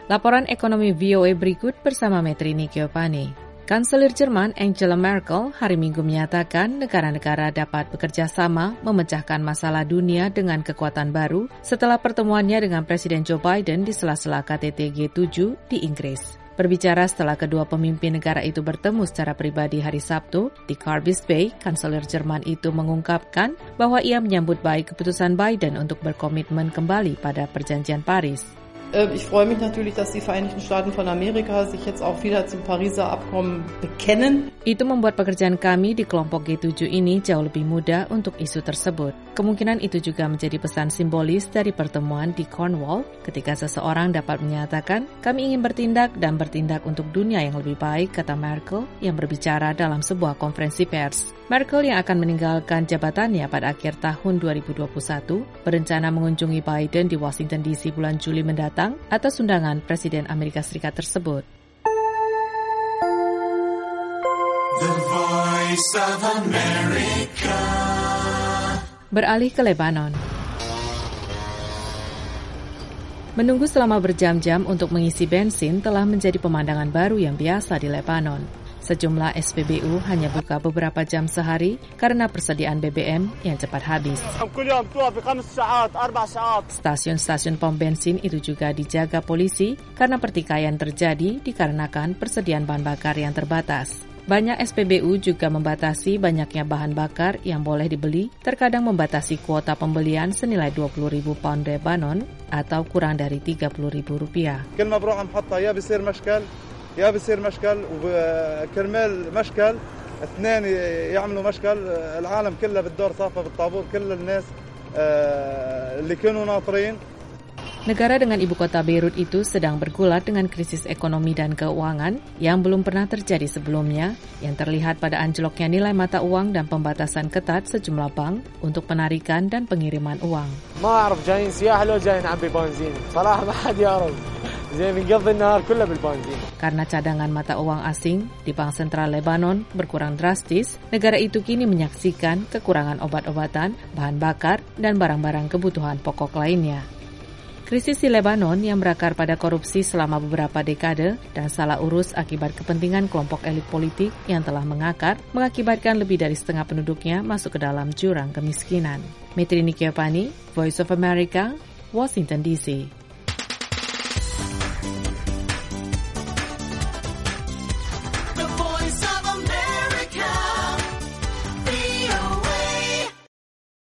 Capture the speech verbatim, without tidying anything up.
Laporan ekonomi V O A berikut bersama Metrini Giovanni. Kanselir Jerman Angela Merkel hari Minggu menyatakan negara-negara dapat bekerja sama memecahkan masalah dunia dengan kekuatan baru setelah pertemuannya dengan Presiden Joe Biden di sela-sela K T T G tujuh di Inggris. Berbicara setelah kedua pemimpin negara itu bertemu secara pribadi hari Sabtu, di Carbis Bay, Kanselir Jerman itu mengungkapkan bahwa ia menyambut baik keputusan Biden untuk berkomitmen kembali pada Perjanjian Paris. Ich freue mich natürlich, dass die Vereinigten Staaten von Amerika sich jetzt auch wieder zum Pariser Abkommen bekennen. Itu membuat pekerjaan kami di kelompok G tujuh ini jauh lebih mudah untuk isu tersebut. Kemungkinan itu juga menjadi pesan simbolis dari pertemuan di Cornwall ketika seseorang dapat menyatakan, kami ingin bertindak dan bertindak untuk dunia yang lebih baik, kata Merkel yang berbicara dalam sebuah konferensi pers. Merkel yang akan meninggalkan jabatannya pada akhir tahun dua ribu dua puluh satu berencana mengunjungi Biden di Washington D C bulan Juli mendatang atas undangan Presiden Amerika Serikat tersebut. The Voice of America. Beralih ke Lebanon. Menunggu selama berjam-jam untuk mengisi bensin telah menjadi pemandangan baru yang biasa di Lebanon. Sejumlah S P B U hanya buka beberapa jam sehari karena persediaan B B M yang cepat habis. Stasiun-stasiun pom bensin itu juga dijaga polisi karena pertikaian terjadi dikarenakan persediaan bahan bakar yang terbatas. Banyak S P B U juga membatasi banyaknya bahan bakar yang boleh dibeli, terkadang membatasi kuota pembelian senilai dua puluh ribu pound Lebanon atau kurang dari tiga puluh ribu rupiah. يا بصير مشكل وكرمال مشكل اثنين يعملوا مشكل العالم كلها بتدور صافة بالطابور كل الناس اللي كانوا ناطرين. Negara dengan ibu kota Beirut itu sedang bergulat dengan krisis ekonomi dan keuangan yang belum pernah terjadi sebelumnya, yang terlihat pada anjloknya nilai mata uang dan pembatasan ketat sejumlah bank untuk penarikan dan pengiriman uang. ما أعرف جايين سياح لو جايين نعبي بنزين صراحة ما حد يعرف زي بنقضي النهار كله بالبنزين. Karena cadangan mata uang asing di Bank Sentral Lebanon berkurang drastis, negara itu kini menyaksikan kekurangan obat-obatan, bahan bakar, dan barang-barang kebutuhan pokok lainnya. Krisis di Lebanon yang berakar pada korupsi selama beberapa dekade dan salah urus akibat kepentingan kelompok elit politik yang telah mengakar mengakibatkan lebih dari setengah penduduknya masuk ke dalam jurang kemiskinan. Metrini Giovanni, Voice of America, Washington D C.